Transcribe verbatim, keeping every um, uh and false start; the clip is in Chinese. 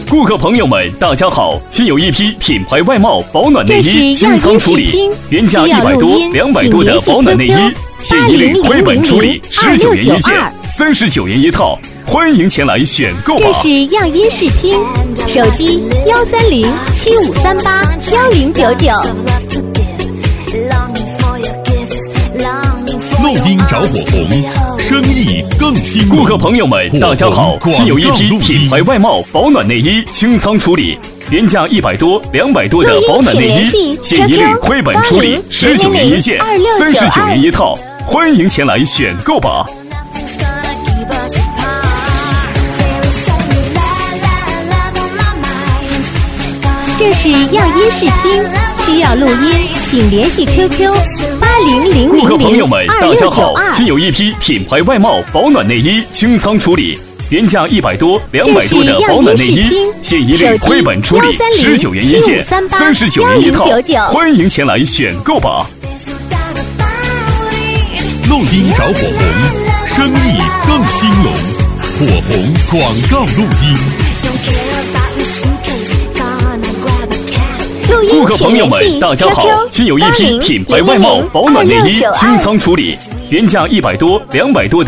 顾客朋友们，大家好！新有一批品牌外贸保暖内衣清仓处理，原价一百多、两百多的保暖内衣，现一律亏本处理，十九元一件，三十九元一套，欢迎前来选购吧！ 这是样音视听，手机幺三零七五三八幺零九九。 录音着火红，生意更兴隆。 顾客朋友们，大家好！新有一批品牌外贸保暖内衣清仓处理，原价一百多、两百多的保暖内衣，现一律亏本处理，十九元一件，三十九元一套，欢迎前来选购吧！ 这是样音视听，需要录音，请联系 Q Q 八零零零零二六九二。 新有一批品牌外贸保暖内衣清仓处理，原价一百多、两百多的保暖内衣，现一律亏本处理，十九元一件，三十九元一套，欢迎前来选购吧！ 录音着火红，生意更兴隆。火红广告录音。 顾客朋友们，大家好！新有一批品牌外贸保暖内衣清仓处理，原价一百多、两百多的